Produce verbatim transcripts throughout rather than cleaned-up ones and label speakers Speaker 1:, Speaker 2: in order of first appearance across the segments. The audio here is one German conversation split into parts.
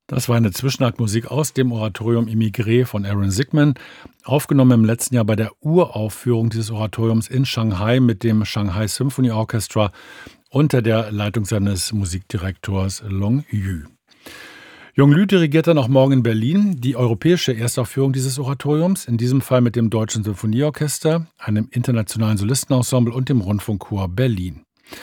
Speaker 1: Das war eine Zwischenaktmusik aus dem Oratorium Immigré von Aaron Sigman, aufgenommen im letzten Jahr bei der Uraufführung dieses Oratoriums in Shanghai mit dem Shanghai Symphony Orchestra unter der Leitung seines Musikdirektors Long Yu. Long Yu dirigiert dann auch morgen in Berlin die europäische Erstaufführung dieses Oratoriums, in diesem Fall mit dem Deutschen Symphonieorchester, einem internationalen Solistenensemble und dem Rundfunkchor Berlin.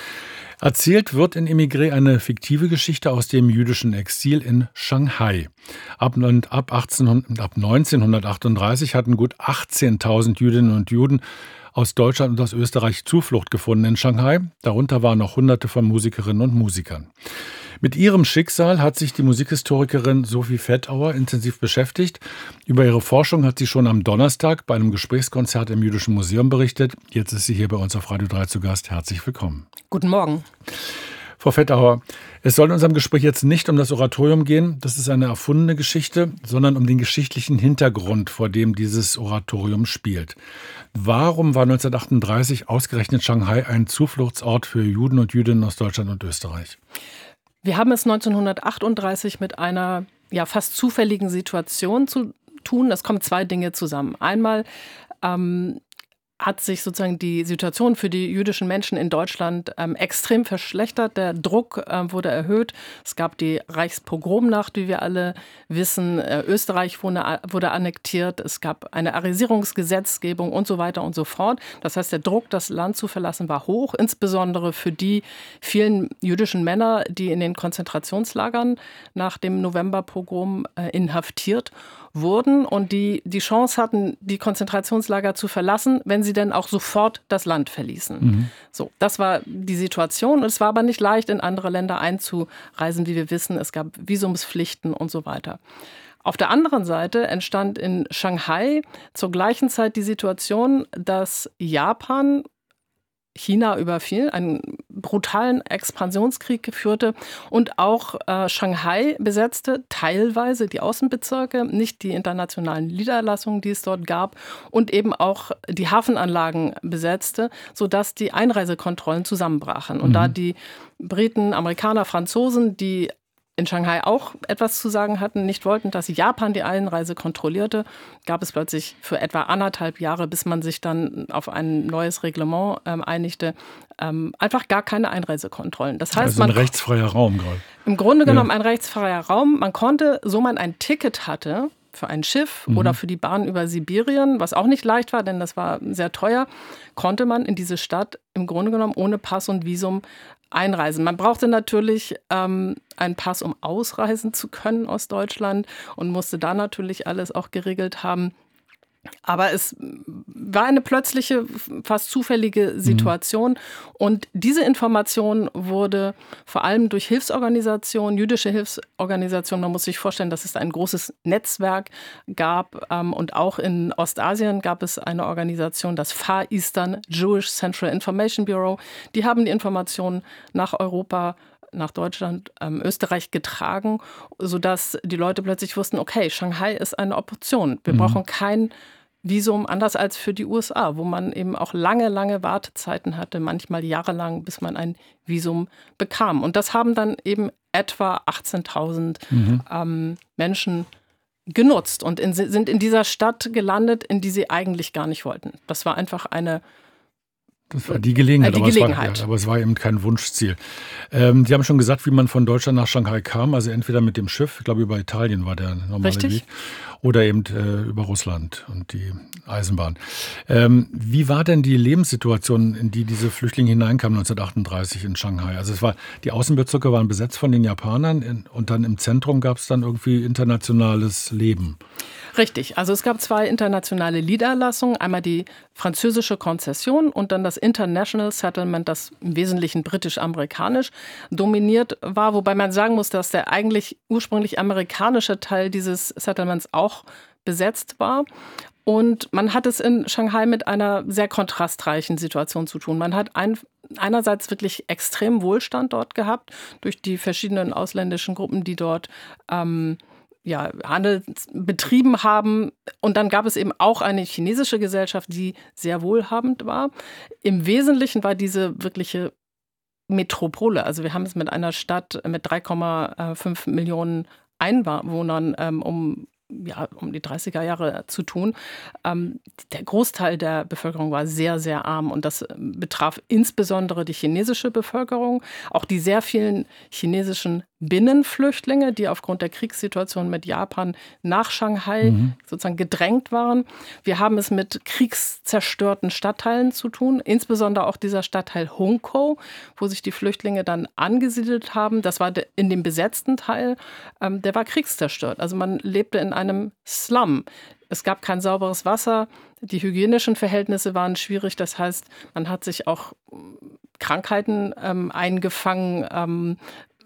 Speaker 1: Erzählt wird in Immigré eine fiktive Geschichte aus dem jüdischen Exil in Shanghai. Ab, ab, achtzehnhundert, ab neunzehnhundertachtunddreißig hatten gut achtzehntausend Jüdinnen und Juden aus Deutschland und aus Österreich Zuflucht gefunden in Shanghai. Darunter waren noch Hunderte von Musikerinnen und Musikern. Mit ihrem Schicksal hat sich die Musikhistorikerin Sophie Fettauer intensiv beschäftigt. Über ihre Forschung hat sie schon am Donnerstag bei einem Gesprächskonzert im Jüdischen Museum berichtet. Jetzt ist sie hier bei uns auf Radio drei zu Gast. Herzlich willkommen.
Speaker 2: Guten Morgen.
Speaker 1: Frau Fettauer, es soll in unserem Gespräch jetzt nicht um das Oratorium gehen, das ist eine erfundene Geschichte, sondern um den geschichtlichen Hintergrund, vor dem dieses Oratorium spielt. Warum war neunzehnhundertachtunddreißig ausgerechnet Shanghai ein Zufluchtsort für Juden und Jüdinnen aus Deutschland und Österreich?
Speaker 2: Wir haben es neunzehnhundertachtunddreißig mit einer ja, fast zufälligen Situation zu tun. Es kommen zwei Dinge zusammen. Einmal ähm, hat sich sozusagen die Situation für die jüdischen Menschen in Deutschland ähm, extrem verschlechtert. Der Druck äh, wurde erhöht. Es gab die Reichspogromnacht, wie wir alle wissen. Äh, Österreich wurde, wurde annektiert. Es gab eine Arisierungsgesetzgebung und so weiter und so fort. Das heißt, der Druck, das Land zu verlassen, war hoch, insbesondere für die vielen jüdischen Männer, die in den Konzentrationslagern nach dem Novemberpogrom äh, inhaftiert wurden und die die Chance hatten, die Konzentrationslager zu verlassen, wenn sie denn auch sofort das Land verließen. Mhm. So, das war die Situation. Und es war aber nicht leicht, in andere Länder einzureisen, wie wir wissen. Es gab Visumspflichten und so weiter. Auf der anderen Seite entstand in Shanghai zur gleichen Zeit die Situation, dass Japan China überfiel, einen brutalen Expansionskrieg führte und auch äh, Shanghai besetzte, teilweise die Außenbezirke, nicht die internationalen Niederlassungen, die es dort gab, und eben auch die Hafenanlagen besetzte, sodass die Einreisekontrollen zusammenbrachen. Und mhm. da die Briten, Amerikaner, Franzosen, die in Shanghai auch etwas zu sagen hatten, nicht wollten, dass Japan die Einreise kontrollierte, gab es plötzlich für etwa anderthalb Jahre, bis man sich dann auf ein neues Reglement ähm, einigte, ähm, einfach gar keine Einreisekontrollen. Das heißt,
Speaker 1: also ein
Speaker 2: man,
Speaker 1: rechtsfreier Raum gerade.
Speaker 2: Im Grunde genommen
Speaker 1: ja.
Speaker 2: ein rechtsfreier Raum. Man konnte, so man ein Ticket hatte für ein Schiff mhm. oder für die Bahn über Sibirien, was auch nicht leicht war, denn das war sehr teuer, konnte man in diese Stadt im Grunde genommen ohne Pass und Visum einreisen. Man brauchte natürlich ähm, einen Pass, um ausreisen zu können aus Deutschland und musste da natürlich alles auch geregelt haben. Aber es war eine plötzliche, fast zufällige Situation. Mhm. Und diese Information wurde vor allem durch Hilfsorganisationen, jüdische Hilfsorganisationen, man muss sich vorstellen, dass es ein großes Netzwerk gab. Und auch in Ostasien gab es eine Organisation, das Far Eastern Jewish Central Information Bureau. Die haben die Informationen nach Europa, nach Deutschland, ähm, Österreich getragen, sodass die Leute plötzlich wussten, okay, Shanghai ist eine Option. Wir mhm. brauchen kein Visum, anders als für die U S A, wo man eben auch lange, lange Wartezeiten hatte, manchmal jahrelang, bis man ein Visum bekam. Und das haben dann eben etwa achtzehntausend mhm. ähm, Menschen genutzt und in, sind in dieser Stadt gelandet, in die sie eigentlich gar nicht wollten. Das war einfach eine
Speaker 1: Das war die Gelegenheit,
Speaker 2: äh, die
Speaker 1: aber,
Speaker 2: Gelegenheit.
Speaker 1: Es war, ja, aber es war eben kein Wunschziel. Ähm, Sie haben schon gesagt, wie man von Deutschland nach Shanghai kam, also entweder mit dem Schiff, ich glaube über Italien war der normale
Speaker 2: Richtig.
Speaker 1: Weg, oder eben äh, über Russland und die Eisenbahn. Ähm, wie war denn die Lebenssituation, in die diese Flüchtlinge hineinkamen neunzehnhundertachtunddreißig in Shanghai? Also es war, die Außenbezirke waren besetzt von den Japanern in, und dann im Zentrum gab es dann irgendwie internationales Leben.
Speaker 2: Richtig, also es gab zwei internationale Niederlassungen, einmal die französische Konzession und dann das International Settlement, das im Wesentlichen britisch-amerikanisch dominiert war, wobei man sagen muss, dass der eigentlich ursprünglich amerikanische Teil dieses Settlements auch besetzt war. Und man hat es in Shanghai mit einer sehr kontrastreichen Situation zu tun. Man hat ein, einerseits wirklich extrem Wohlstand dort gehabt durch die verschiedenen ausländischen Gruppen, die dort ähm, ja, Handel betrieben haben. Und dann gab es eben auch eine chinesische Gesellschaft, die sehr wohlhabend war. Im Wesentlichen war diese wirkliche Metropole, also wir haben es mit einer Stadt mit drei Komma fünf Millionen Einwohnern ähm, um ja, um die dreißiger Jahre zu tun. Ähm, der Großteil der Bevölkerung war sehr, sehr arm und das betraf insbesondere die chinesische Bevölkerung, auch die sehr vielen chinesischen Binnenflüchtlinge, die aufgrund der Kriegssituation mit Japan nach Shanghai mhm. sozusagen gedrängt waren. Wir haben es mit kriegszerstörten Stadtteilen zu tun, insbesondere auch dieser Stadtteil Hongkou, wo sich die Flüchtlinge dann angesiedelt haben. Das war in dem besetzten Teil, ähm, der war kriegszerstört. Also man lebte in einem Slum. Es gab kein sauberes Wasser, die hygienischen Verhältnisse waren schwierig. Das heißt, man hat sich auch Krankheiten ähm, eingefangen, ähm,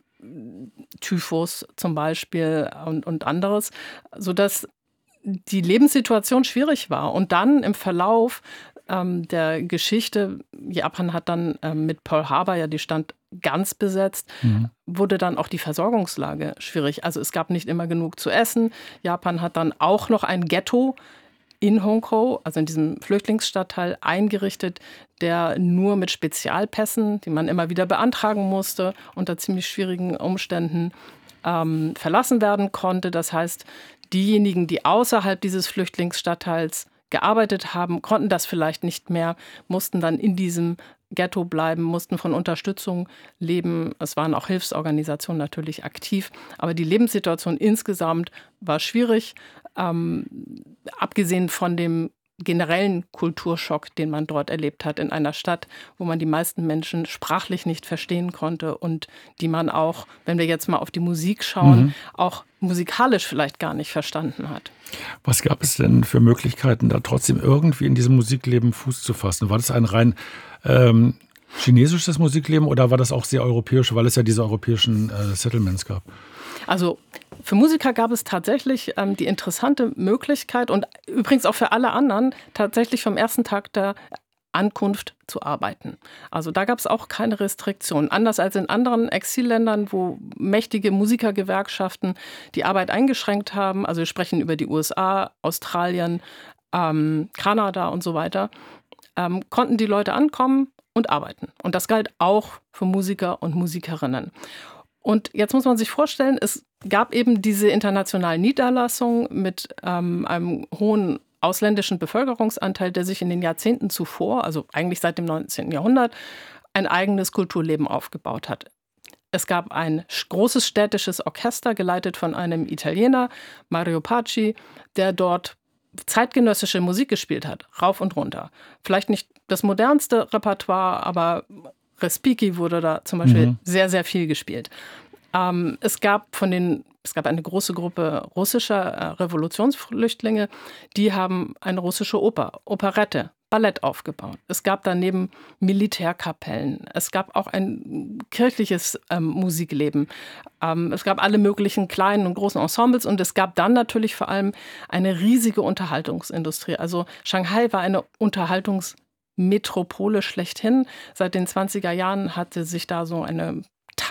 Speaker 2: Typhus zum Beispiel und, und anderes, sodass die Lebenssituation schwierig war. Und dann im Verlauf ähm, der Geschichte, Japan hat dann ähm, mit Pearl Harbor ja die Stadt ganz besetzt, mhm. wurde dann auch die Versorgungslage schwierig. Also es gab nicht immer genug zu essen. Japan hat dann auch noch ein Ghetto in Hongkou, also in diesem Flüchtlingsstadtteil, eingerichtet, der nur mit Spezialpässen, die man immer wieder beantragen musste, unter ziemlich schwierigen Umständen ähm, verlassen werden konnte. Das heißt, diejenigen, die außerhalb dieses Flüchtlingsstadtteils gearbeitet haben, konnten das vielleicht nicht mehr, mussten dann in diesem Ghetto bleiben, mussten von Unterstützung leben. Es waren auch Hilfsorganisationen natürlich aktiv, aber die Lebenssituation insgesamt war schwierig. Ähm, abgesehen von dem generellen Kulturschock, den man dort erlebt hat in einer Stadt, wo man die meisten Menschen sprachlich nicht verstehen konnte und die man auch, wenn wir jetzt mal auf die Musik schauen, mhm. auch musikalisch vielleicht gar nicht verstanden hat.
Speaker 1: Was gab es denn für Möglichkeiten, da trotzdem irgendwie in diesem Musikleben Fuß zu fassen? War das ein rein ähm, chinesisches Musikleben oder war das auch sehr europäisch, weil es ja diese europäischen äh, Settlements gab?
Speaker 2: Also für Musiker gab es tatsächlich ähm, die interessante Möglichkeit und übrigens auch für alle anderen tatsächlich vom ersten Tag der Ankunft zu arbeiten. Also da gab es auch keine Restriktionen. Anders als in anderen Exilländern, wo mächtige Musikergewerkschaften die Arbeit eingeschränkt haben. Also wir sprechen über die U S A, Australien, ähm, Kanada und so weiter, ähm, konnten die Leute ankommen und arbeiten. Und das galt auch für Musiker und Musikerinnen. Und jetzt muss man sich vorstellen, es gab eben diese internationalen Niederlassungen mit ähm, einem hohen ausländischen Bevölkerungsanteil, der sich in den Jahrzehnten zuvor, also eigentlich seit dem neunzehnten Jahrhundert, ein eigenes Kulturleben aufgebaut hat. Es gab ein großes städtisches Orchester, geleitet von einem Italiener, Mario Pacci, der dort zeitgenössische Musik gespielt hat, rauf und runter. Vielleicht nicht das modernste Repertoire, aber Respiki wurde da zum Beispiel mhm. sehr, sehr viel gespielt. Ähm, es gab von den, es gab eine große Gruppe russischer äh, Revolutionsflüchtlinge, die haben eine russische Oper, Operette, Ballett aufgebaut. Es gab daneben Militärkapellen. Es gab auch ein kirchliches ähm, Musikleben. Ähm, es gab alle möglichen kleinen und großen Ensembles und es gab dann natürlich vor allem eine riesige Unterhaltungsindustrie. Also Shanghai war eine Unterhaltungs Metropole schlechthin. Seit den zwanziger Jahren hatte sich da so eine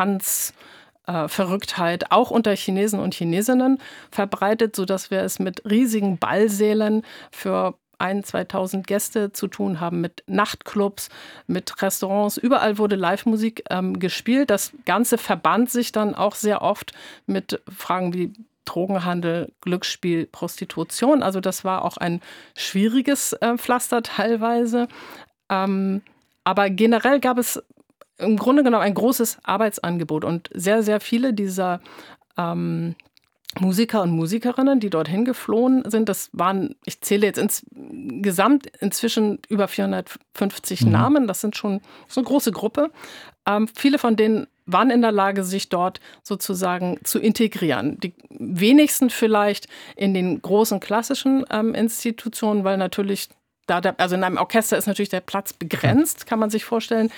Speaker 2: Tanzverrücktheit äh, auch unter Chinesen und Chinesinnen verbreitet, sodass wir es mit riesigen Ballsälen für ein-, zweitausend Gäste zu tun haben, mit Nachtclubs, mit Restaurants. Überall wurde Live-Musik ähm, gespielt. Das Ganze verband sich dann auch sehr oft mit Fragen wie Drogenhandel, Glücksspiel, Prostitution. Also das war auch ein schwieriges äh, Pflaster teilweise. Ähm, aber generell gab es im Grunde genommen ein großes Arbeitsangebot und sehr, sehr viele dieser ähm, Musiker und Musikerinnen, die dorthin geflohen sind, das waren, ich zähle jetzt insgesamt inzwischen über vierhundertfünfzig mhm. Namen, das sind schon so eine große Gruppe. Ähm, viele von denen waren in der Lage, sich dort sozusagen zu integrieren. Die wenigsten vielleicht in den großen klassischen ähm, Institutionen, weil natürlich, da der, also in einem Orchester ist natürlich der Platz begrenzt, kann man sich vorstellen.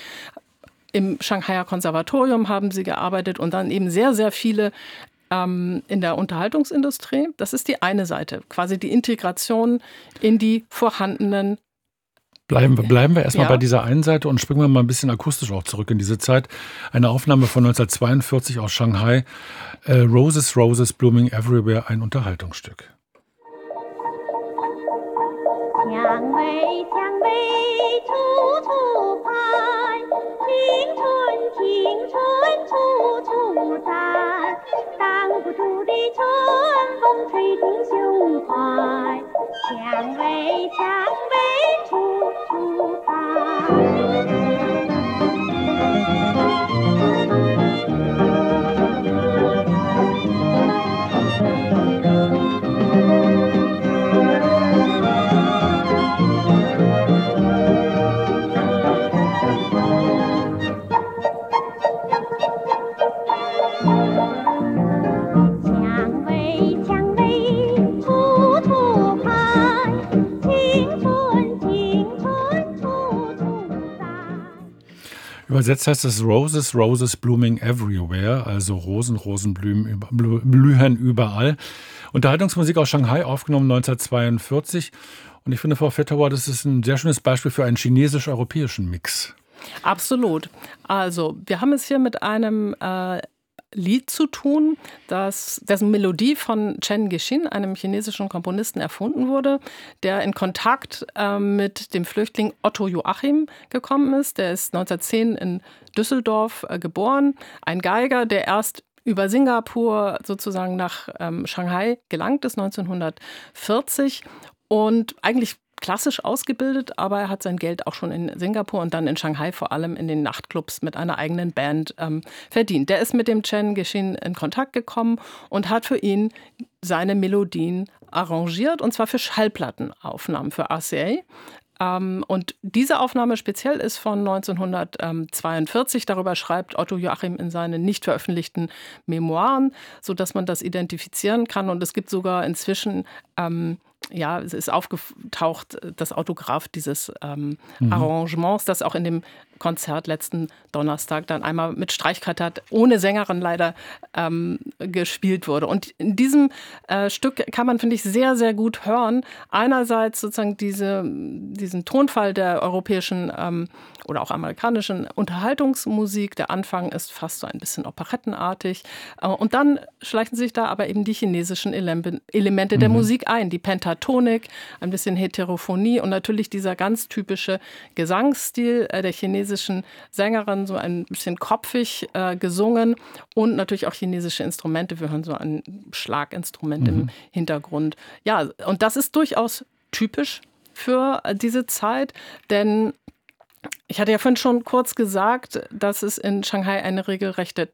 Speaker 2: Im Shanghaier Konservatorium haben sie gearbeitet und dann eben sehr, sehr viele ähm, in der Unterhaltungsindustrie. Das ist die eine Seite, quasi die Integration in die vorhandenen.
Speaker 1: Bleiben wir, bleiben wir erstmal
Speaker 2: Ja.
Speaker 1: bei dieser einen Seite und springen wir mal ein bisschen akustisch auch zurück in diese Zeit. Eine Aufnahme von neunzehnhundertzweiundvierzig aus Shanghai. Äh, Roses, Roses, Blooming Everywhere, ein Unterhaltungsstück.
Speaker 3: 蔷薇，蔷薇处处开，青春，青春处处在。当归处处的春风吹进胸怀，蔷薇蔷薇处处开。蔷薇蔷薇处处开，青春青春处处在。
Speaker 1: Übersetzt heißt es Roses, Roses blooming everywhere, also Rosen, Rosen blühen, über, blühen überall. Unterhaltungsmusik aus Shanghai, aufgenommen neunzehnhundertzweiundvierzig. Und ich finde, Frau Vettauer, das ist ein sehr schönes Beispiel für einen chinesisch-europäischen Mix.
Speaker 2: Absolut. Also, wir haben es hier mit einem äh, Lied zu tun, das, dessen Melodie von Chen Gexin, einem chinesischen Komponisten, erfunden wurde, der in Kontakt äh, mit dem Flüchtling Otto Joachim gekommen ist. Der ist neunzehnhundertzehn in Düsseldorf äh, geboren, ein Geiger, der erst über Singapur sozusagen nach ähm, Shanghai gelangt ist, neunzehnhundertvierzig, und eigentlich klassisch ausgebildet, aber er hat sein Geld auch schon in Singapur und dann in Shanghai vor allem in den Nachtclubs mit einer eigenen Band ähm, verdient. Der ist mit dem Chen Gexin in Kontakt gekommen und hat für ihn seine Melodien arrangiert, und zwar für Schallplattenaufnahmen, für R C A. Ähm, und diese Aufnahme speziell ist von neunzehnhundertzweiundvierzig. Darüber schreibt Otto Joachim in seinen nicht veröffentlichten Memoiren, sodass man das identifizieren kann. Und es gibt sogar inzwischen ähm, ja, es ist aufgetaucht, das Autograph dieses ähm, mhm. Arrangements, das auch in dem Konzert letzten Donnerstag dann einmal mit Streichquartett, ohne Sängerin leider, ähm, gespielt wurde. Und in diesem äh, Stück kann man, finde ich, sehr, sehr gut hören. Einerseits sozusagen diese, diesen Tonfall der europäischen ähm, oder auch amerikanischen Unterhaltungsmusik. Der Anfang ist fast so ein bisschen operettenartig. Äh, und dann schleichen sich da aber eben die chinesischen Ele- Elemente mhm. der Musik ein. Die Pentatonik, ein bisschen Heterophonie und natürlich dieser ganz typische Gesangsstil äh, der chinesischen Sängerin, so ein bisschen kopfig äh, gesungen, und natürlich auch chinesische Instrumente. Wir hören so ein Schlaginstrument mhm. im Hintergrund. Ja, und das ist durchaus typisch für diese Zeit, denn ich hatte ja vorhin schon kurz gesagt, dass es in Shanghai eine regelrechte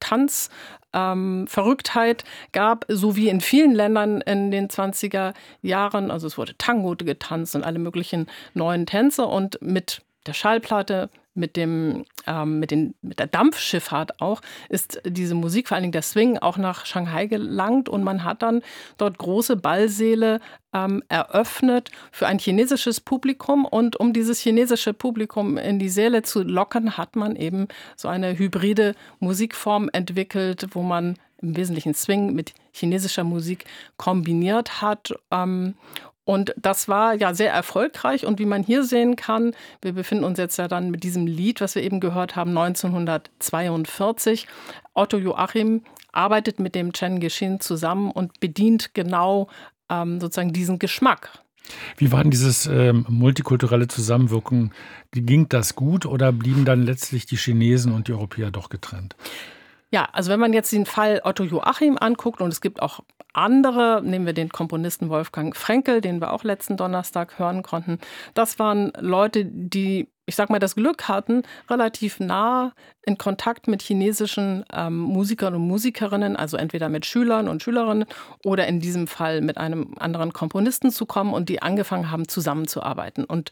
Speaker 2: Tanzverrücktheit ähm, gab, so wie in vielen Ländern in den zwanziger Jahren. Also es wurde Tango getanzt und alle möglichen neuen Tänze, und mit der Schallplatte, mit dem, ähm, mit, den, mit der Dampfschifffahrt auch, ist diese Musik, vor allen Dingen der Swing, auch nach Shanghai gelangt. Und man hat dann dort große Ballsäle ähm, eröffnet für ein chinesisches Publikum. Und um dieses chinesische Publikum in die Säle zu locken, hat man eben so eine hybride Musikform entwickelt, wo man im Wesentlichen Swing mit chinesischer Musik kombiniert hat. Ähm, Und das war ja sehr erfolgreich. Und wie man hier sehen kann, wir befinden uns jetzt ja dann mit diesem Lied, was wir eben gehört haben, neunzehnhundertzweiundvierzig. Otto Joachim arbeitet mit dem Chen Gexin zusammen und bedient genau ähm, sozusagen diesen Geschmack.
Speaker 1: Wie war denn dieses ähm, multikulturelle Zusammenwirken? Ging das gut oder blieben dann letztlich die Chinesen und die Europäer doch getrennt?
Speaker 2: Ja, also wenn man jetzt den Fall Otto Joachim anguckt, und es gibt auch andere, nehmen wir den Komponisten Wolfgang Frenkel, den wir auch letzten Donnerstag hören konnten. Das waren Leute, die, ich sag mal, das Glück hatten, relativ nah in Kontakt mit chinesischen ähm, Musikern und Musikerinnen, also entweder mit Schülern und Schülerinnen oder in diesem Fall mit einem anderen Komponisten zu kommen, und die angefangen haben, zusammenzuarbeiten. Und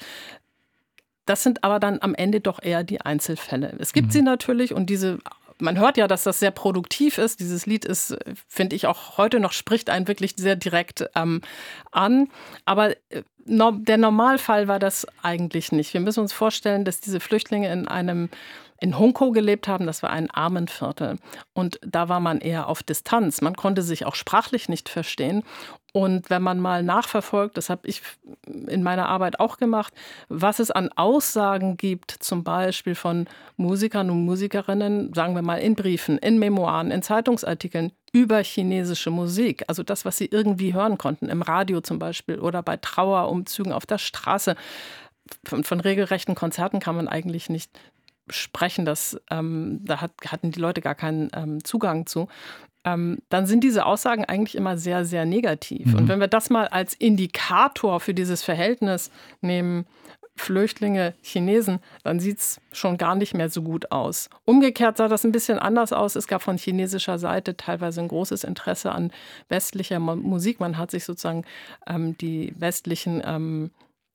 Speaker 2: das sind aber dann am Ende doch eher die Einzelfälle. Es gibt mhm. sie natürlich, und diese man hört ja, dass das sehr produktiv ist. Dieses Lied ist, finde ich, auch heute noch, spricht einen wirklich sehr direkt ähm, an. Aber äh, no, der Normalfall war das eigentlich nicht. Wir müssen uns vorstellen, dass diese Flüchtlinge in einem in Hongkou gelebt haben. Das war ein Armenviertel. Und da war man eher auf Distanz. Man konnte sich auch sprachlich nicht verstehen. Und wenn man mal nachverfolgt, das habe ich in meiner Arbeit auch gemacht, was es an Aussagen gibt, zum Beispiel von Musikern und Musikerinnen, sagen wir mal in Briefen, in Memoiren, in Zeitungsartikeln über chinesische Musik, also das, was sie irgendwie hören konnten, im Radio zum Beispiel oder bei Trauerumzügen auf der Straße. Von, von regelrechten Konzerten kann man eigentlich nicht sprechen, das, ähm, da hat, hatten die Leute gar keinen ähm, Zugang zu. ähm, dann sind diese Aussagen eigentlich immer sehr, sehr negativ.
Speaker 1: Mhm.
Speaker 2: Und wenn wir das mal als Indikator für dieses Verhältnis nehmen, Flüchtlinge, Chinesen, dann sieht es schon gar nicht mehr so gut aus. Umgekehrt sah das ein bisschen anders aus. Es gab von chinesischer Seite teilweise ein großes Interesse an westlicher Mo- Musik. Man hat sich sozusagen ähm, die westlichen ähm,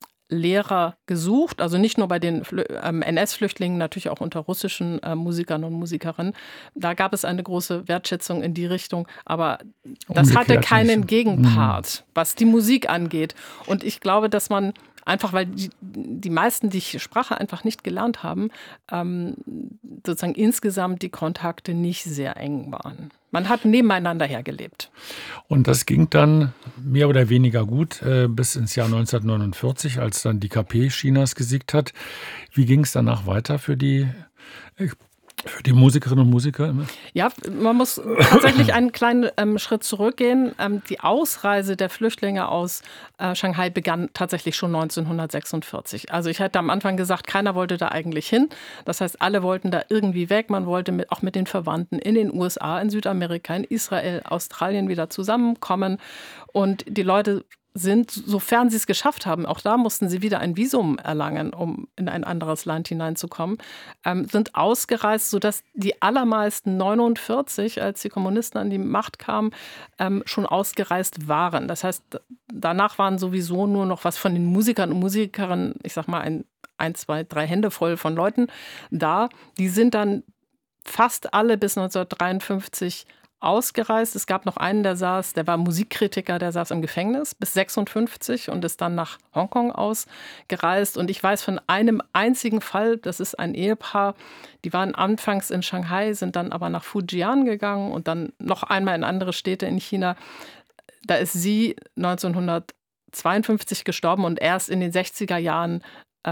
Speaker 2: Lehrer gesucht, also nicht nur bei den Flü- ähm, N S-Flüchtlingen, natürlich auch unter russischen äh, Musikern und Musikerinnen. Da gab es eine große Wertschätzung in die Richtung, aber das hatte
Speaker 1: Umgekehrt
Speaker 2: keinen
Speaker 1: nicht.
Speaker 2: Gegenpart, was die Musik angeht. Und ich glaube, dass man einfach, weil die, die meisten die Sprache einfach nicht gelernt haben, ähm, sozusagen insgesamt die Kontakte nicht sehr eng waren. Man hat nebeneinander hergelebt.
Speaker 1: Und das ging dann mehr oder weniger gut äh, bis ins Jahr neunzehnhundertneunundvierzig, als dann die K P Chinas gesiegt hat. Wie ging es danach weiter für die, äh, für die Musikerinnen und Musiker?
Speaker 2: Ja, man muss tatsächlich einen kleinen ähm, Schritt zurückgehen. Ähm, die Ausreise der Flüchtlinge aus äh, Shanghai begann tatsächlich schon neunzehnhundertsechsundvierzig. Also ich hatte am Anfang gesagt, keiner wollte da eigentlich hin. Das heißt, alle wollten da irgendwie weg. Man wollte mit, auch mit den Verwandten in den U S A, in Südamerika, in Israel, Australien wieder zusammenkommen. Und die Leute sind, sofern sie es geschafft haben, auch da mussten sie wieder ein Visum erlangen, um in ein anderes Land hineinzukommen, ähm, sind ausgereist, sodass die allermeisten neunundvierzig, als die Kommunisten an die Macht kamen, ähm, schon ausgereist waren. Das heißt, danach waren sowieso nur noch was von den Musikern und Musikerinnen, ich sag mal ein, ein, zwei, drei Hände voll von Leuten da. Die sind dann fast alle bis neunzehnhundertdreiundfünfzig ausgereist. Es gab noch einen, der saß, der war Musikkritiker, der saß im Gefängnis bis sechsundfünfzig und ist dann nach Hongkong ausgereist. Und ich weiß von einem einzigen Fall, das ist ein Ehepaar, die waren anfangs in Shanghai, sind dann aber nach Fujian gegangen und dann noch einmal in andere Städte in China. Da ist sie neunzehnhundertzweiundfünfzig gestorben und erst in den sechziger Jahren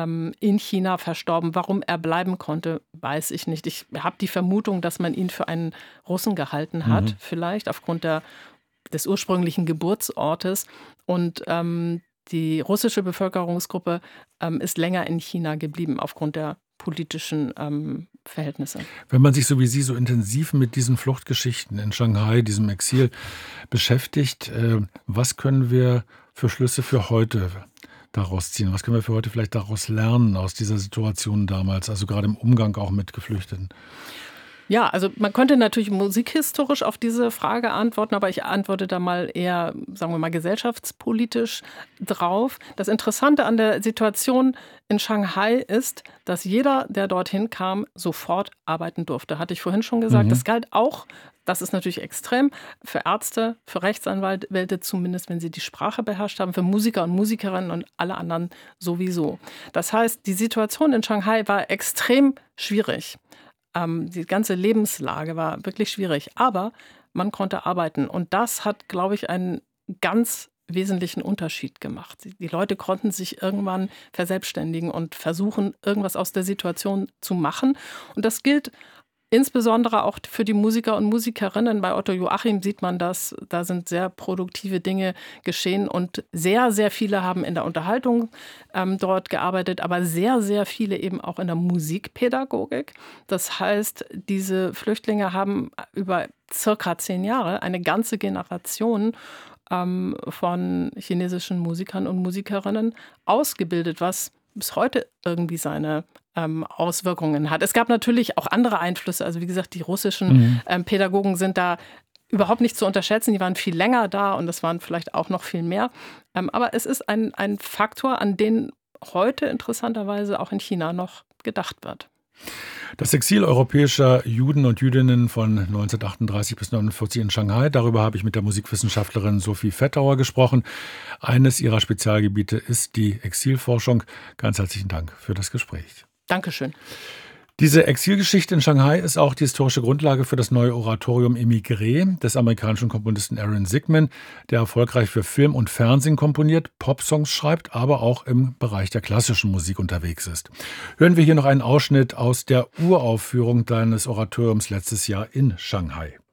Speaker 2: in China verstorben. Warum er bleiben konnte, weiß ich nicht. Ich habe die Vermutung, dass man ihn für einen Russen gehalten hat, mhm. vielleicht aufgrund der, des ursprünglichen Geburtsortes. Und ähm, die russische Bevölkerungsgruppe ähm, ist länger in China geblieben aufgrund der politischen ähm, Verhältnisse.
Speaker 1: Wenn man sich so wie Sie so intensiv mit diesen Fluchtgeschichten in Shanghai, diesem Exil beschäftigt, äh, was können wir für Schlüsse für heute daraus ziehen? Was können wir für heute vielleicht daraus lernen aus dieser Situation damals, also gerade im Umgang auch mit Geflüchteten?
Speaker 2: Ja, also man könnte natürlich musikhistorisch auf diese Frage antworten, aber ich antworte da mal eher, sagen wir mal, gesellschaftspolitisch drauf. Das Interessante an der Situation in Shanghai ist, dass jeder, der dorthin kam, sofort arbeiten durfte. Hatte ich vorhin schon gesagt. Mhm. Das galt auch, das ist natürlich extrem, für Ärzte, für Rechtsanwälte zumindest, wenn sie die Sprache beherrscht haben, für Musiker und Musikerinnen und alle anderen sowieso. Das heißt, die Situation in Shanghai war extrem schwierig. Die ganze Lebenslage war wirklich schwierig, aber man konnte arbeiten. Und das hat, glaube ich, einen ganz wesentlichen Unterschied gemacht. Die Leute konnten sich irgendwann verselbstständigen und versuchen, irgendwas aus der Situation zu machen. Und das gilt insbesondere auch für die Musiker und Musikerinnen. Bei Otto Joachim sieht man das. Da sind sehr produktive Dinge geschehen und sehr, sehr viele haben in der Unterhaltung ähm, dort gearbeitet, aber sehr, sehr viele eben auch in der Musikpädagogik. Das heißt, diese Flüchtlinge haben über circa zehn Jahre eine ganze Generation ähm, von chinesischen Musikern und Musikerinnen ausgebildet, was bis heute irgendwie seine ähm, Auswirkungen hat. Es gab natürlich auch andere Einflüsse. Also wie gesagt, die russischen mhm. ähm, Pädagogen sind da überhaupt nicht zu unterschätzen. Die waren viel länger da und es waren vielleicht auch noch viel mehr. Ähm, aber es ist ein, ein Faktor, an den heute interessanterweise auch in China noch gedacht wird.
Speaker 1: Das Exil europäischer Juden und Jüdinnen von neunzehnhundertachtunddreißig bis neunundvierzig in Shanghai, darüber habe ich mit der Musikwissenschaftlerin Sophie Fettauer gesprochen. Eines ihrer Spezialgebiete ist die Exilforschung. Ganz herzlichen Dank für das Gespräch.
Speaker 2: Dankeschön.
Speaker 1: Diese Exilgeschichte in Shanghai ist auch die historische Grundlage für das neue Oratorium Emigré des amerikanischen Komponisten Aaron Sigman, der erfolgreich für Film und Fernsehen komponiert, Popsongs schreibt, aber auch im Bereich der klassischen Musik unterwegs ist. Hören wir hier noch einen Ausschnitt aus der Uraufführung seines Oratoriums letztes Jahr in Shanghai.